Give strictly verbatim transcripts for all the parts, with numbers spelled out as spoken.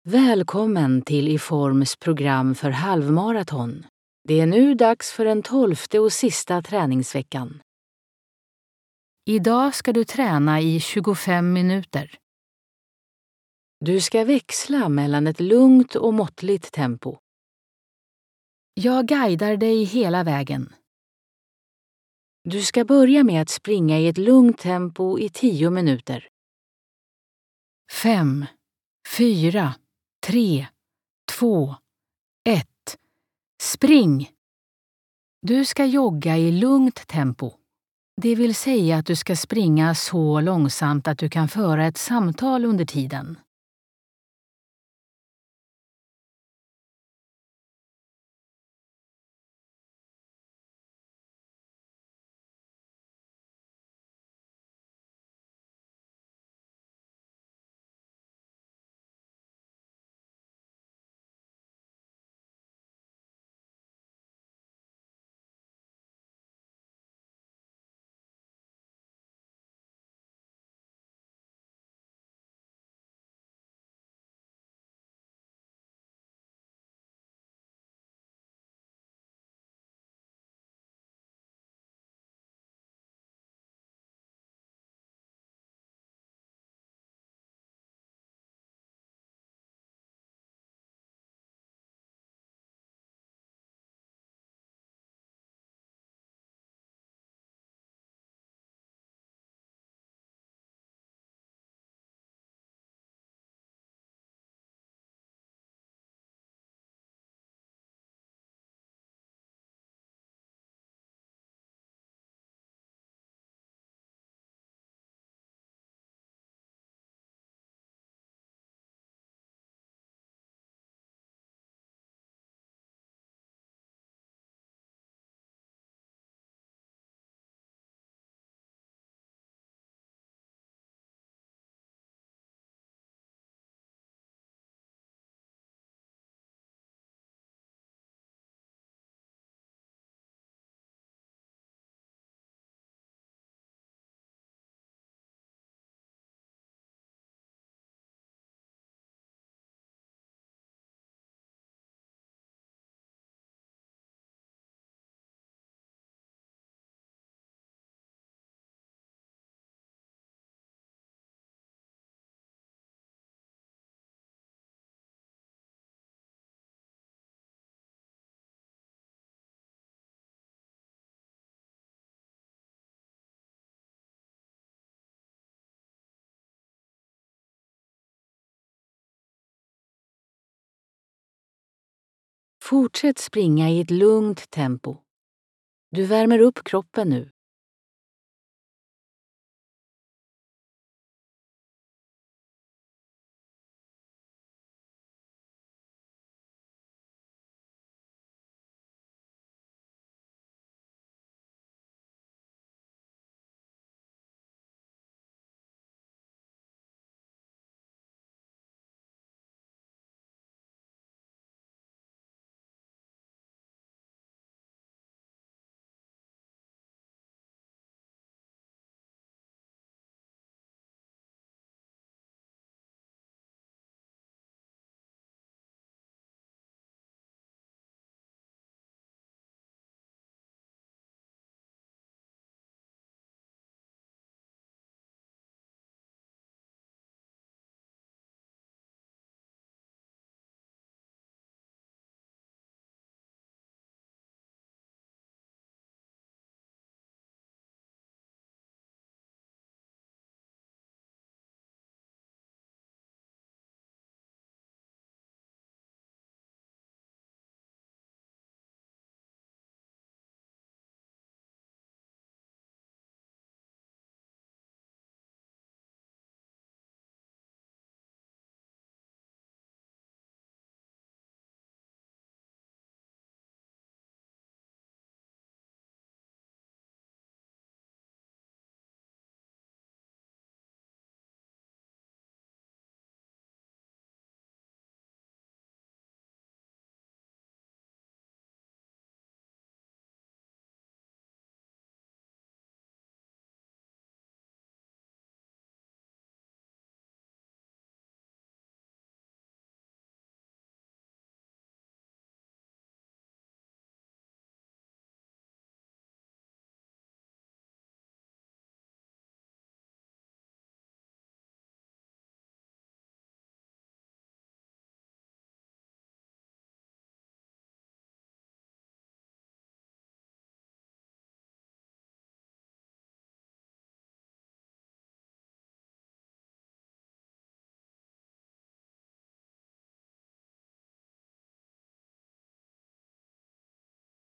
Välkommen till Iforms program för halvmaraton. Det är nu dags för den tolfte och sista träningsveckan. Idag ska du träna i tjugofem minuter. Du ska växla mellan ett lugnt och måttligt tempo. Jag guidar dig hela vägen. Du ska börja med att springa i ett lugnt tempo i tio minuter. Fem, fyra, tre, två, ett. Spring! Du ska jogga i lugnt tempo. Det vill säga att du ska springa så långsamt att du kan föra ett samtal under tiden. Fortsätt springa i ett lugnt tempo. Du värmer upp kroppen nu.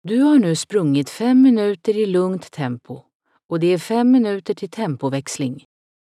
Du har nu sprungit fem minuter i lugnt tempo och det är fem minuter till tempoväxling.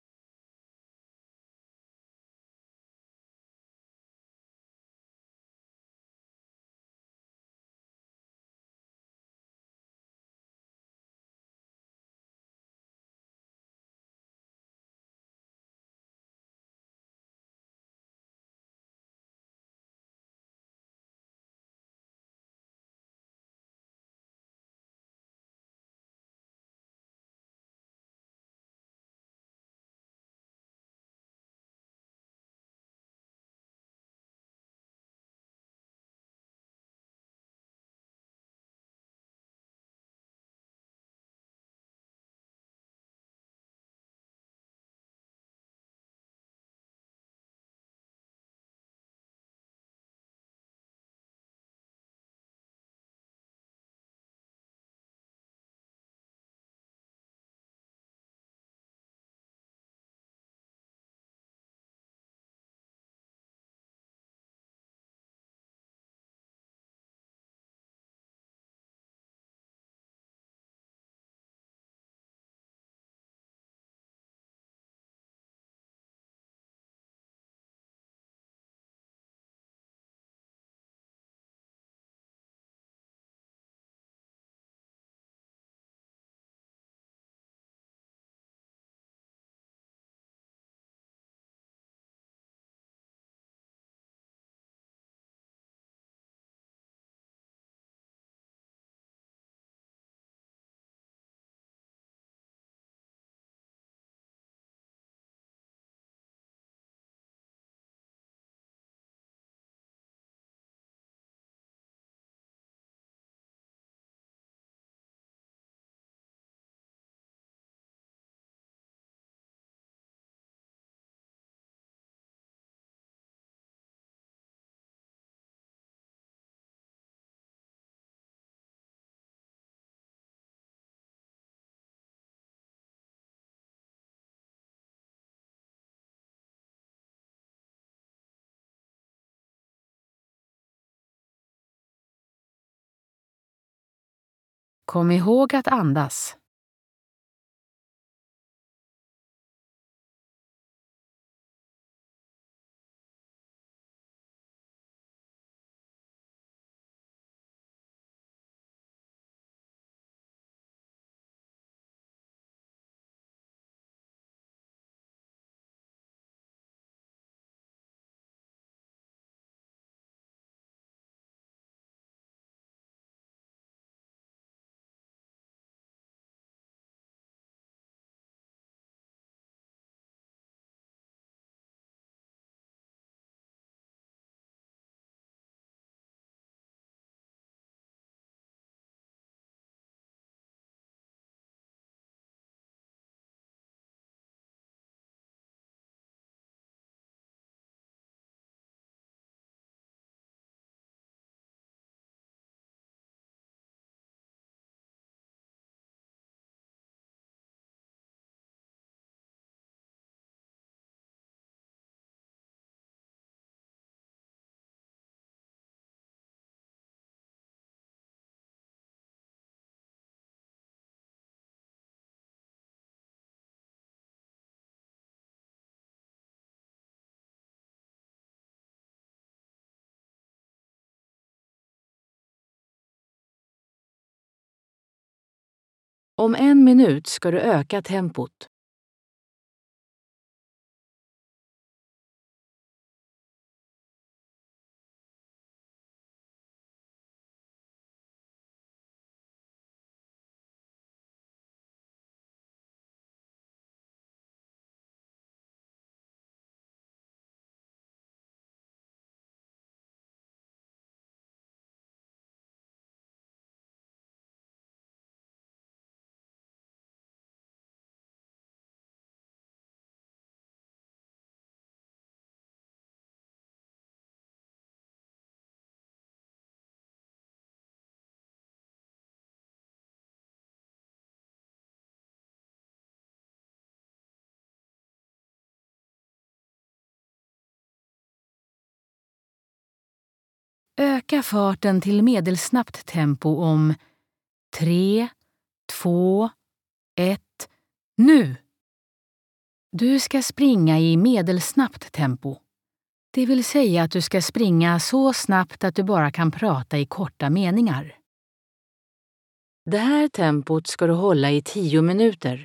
Kom ihåg att andas. Om en minut ska du öka tempot. Öka farten till medelsnabbt tempo om tre, två, ett, nu! Du ska springa i medelsnabbt tempo. Det vill säga att du ska springa så snabbt att du bara kan prata i korta meningar. Det här tempot ska du hålla i tio minuter.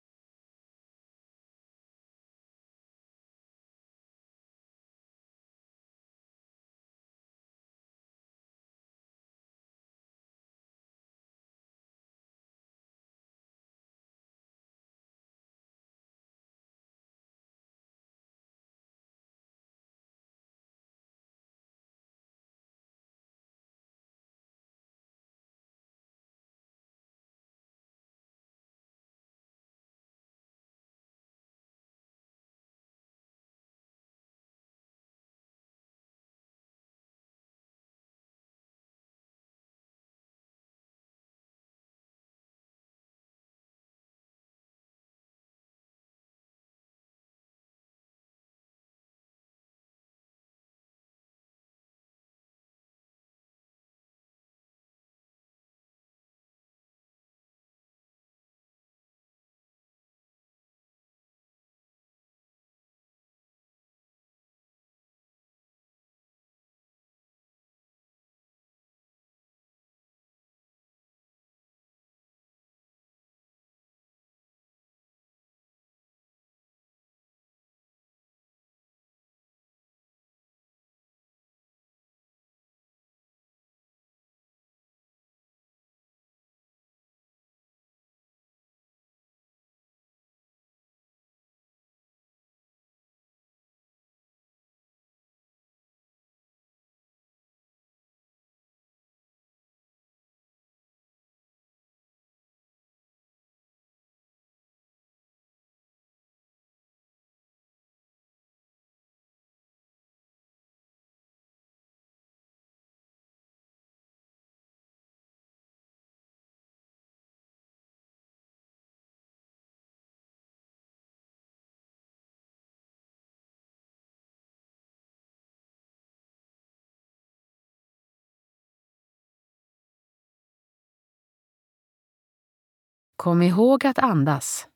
Kom ihåg att andas.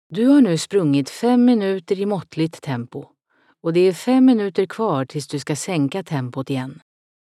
Du har nu sprungit fem minuter i måttligt tempo och det är fem minuter kvar tills du ska sänka tempot igen.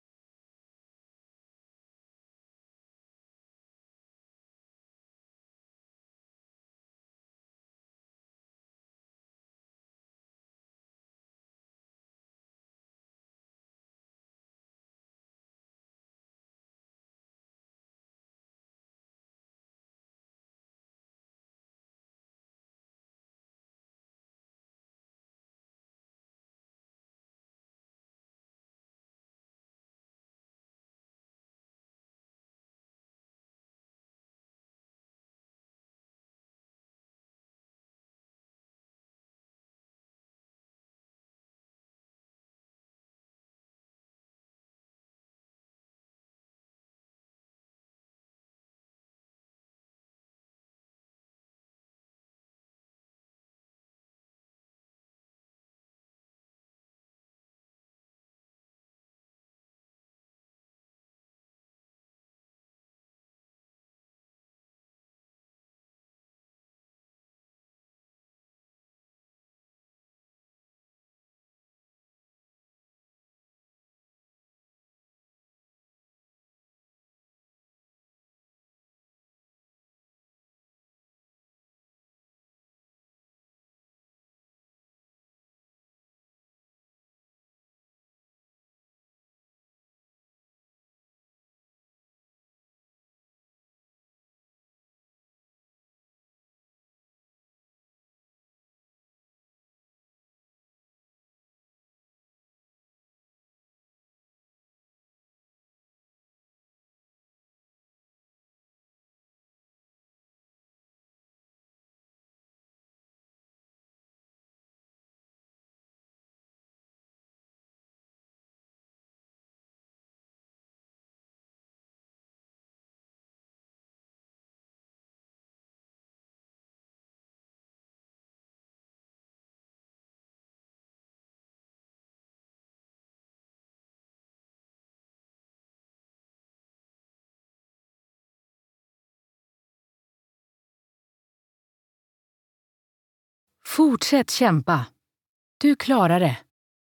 Fortsätt kämpa. Du klarar det.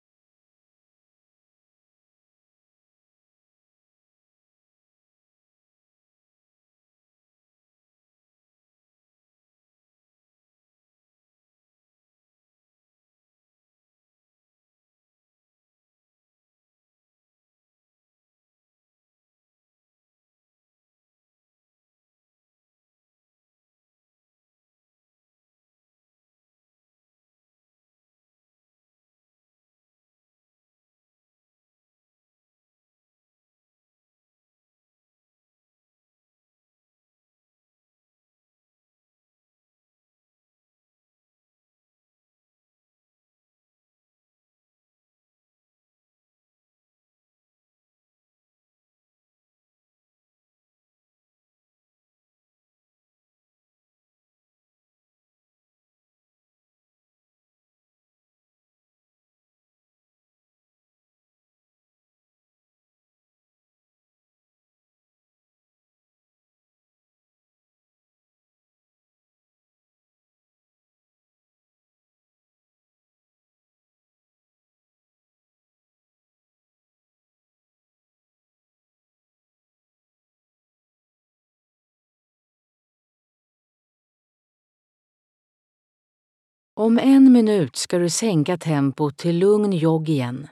Om en minut ska du sänka tempot till lugn jogg igen.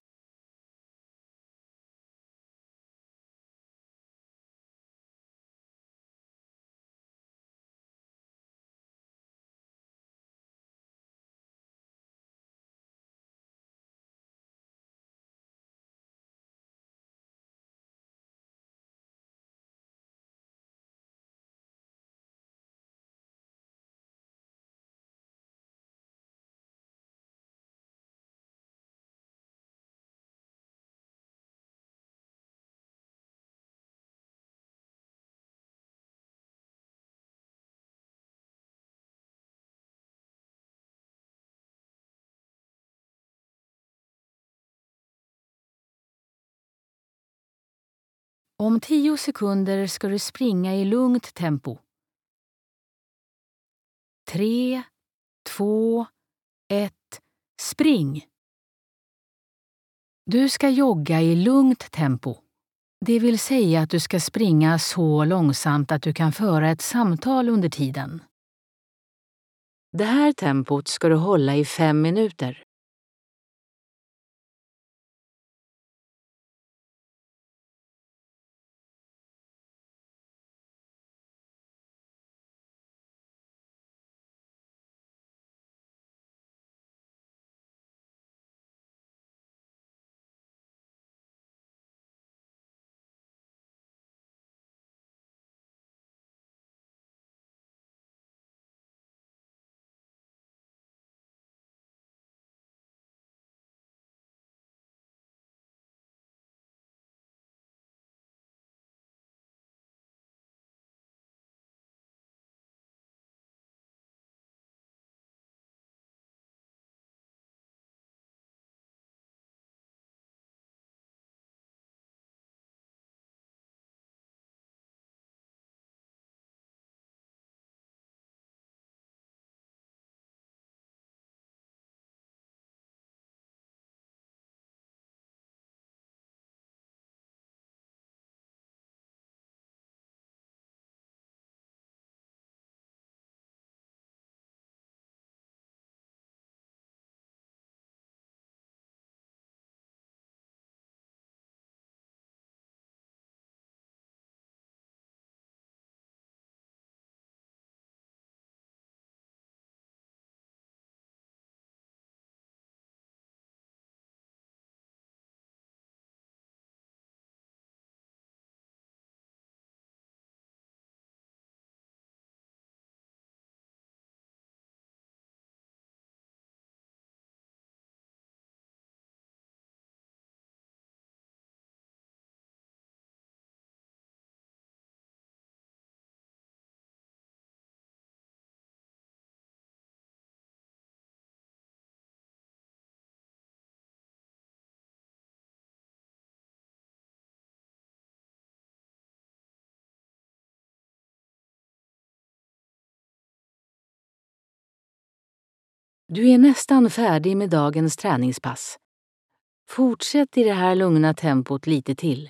Om tio sekunder ska du springa i lugnt tempo. Tre, två, ett, spring! Du ska jogga i lugnt tempo. Det vill säga att du ska springa så långsamt att du kan föra ett samtal under tiden. Det här tempot ska du hålla i fem minuter. Du är nästan färdig med dagens träningspass. Fortsätt i det här lugna tempot lite till.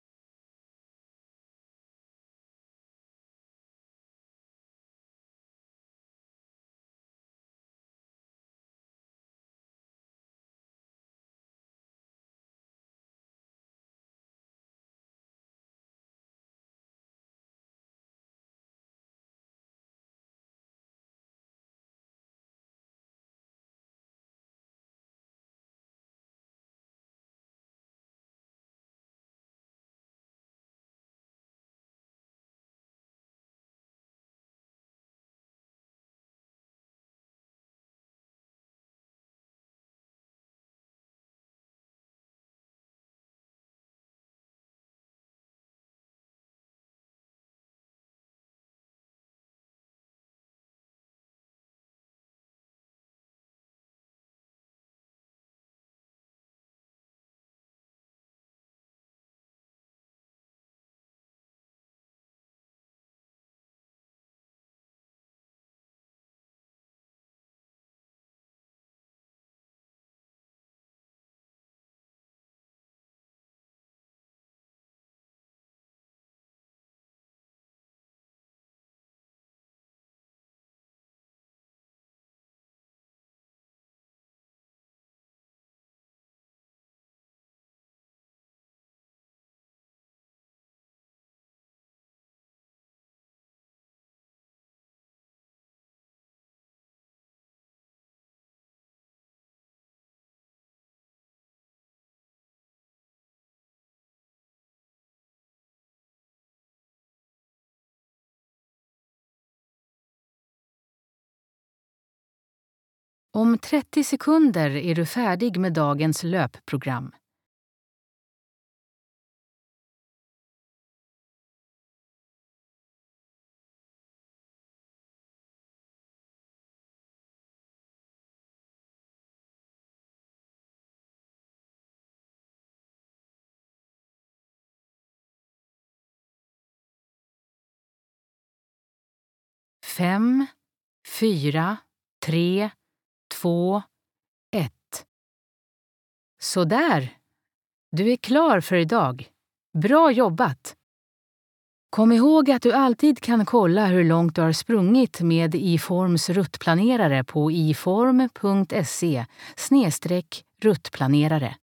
Om trettio sekunder är du färdig med dagens löpprogram. Fem, fyra, tre, två, ett. Så där. Du är klar för idag. Bra jobbat! Kom ihåg att du alltid kan kolla hur långt du har sprungit med iForms ruttplanerare på iform punkt se ruttplanerare.